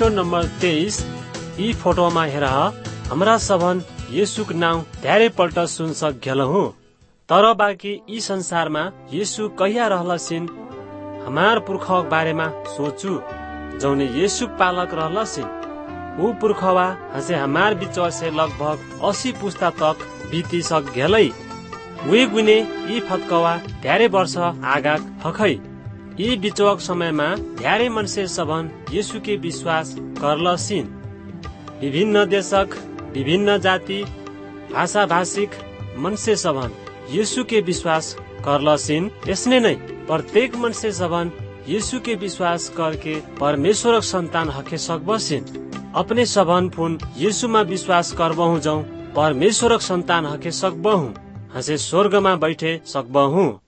Photo number 23 ई photo में हेर हमरा सबन यीशु नाम धेरै पल्ट सुन सक्यलहु, तर बाँकी ई संसार में यीशु कहिया रहलसिन हमार पुरखा बारे में सोचू जौने यीशु पालक रहलसिन। ऊ पुरखवा हसे हमार बिचवा से लगभग 80 पुस्ता तक बीती सक्यलै। वे गुने ई फतकवा धेरै वर्ष आगा हखै। यी बिचवक समय में धेरै मनुष्य सबन यीशु के विश्वास करलसिन। विभिन्न देशक, विभिन्न जाति, भाषा भाषिक मनुष्य सबन यीशु के विश्वास करलसिन। यसने नै प्रत्येक मनुष्य सबन यीशु के विश्वास करके परमेश्वरक संतान हके सकबसिन। अपने सबन फुन यीशु में विश्वास करबहु जौ परमेश्वरक संतान हके सकबहु, हसे स्वर्ग में बैठे सकबहु।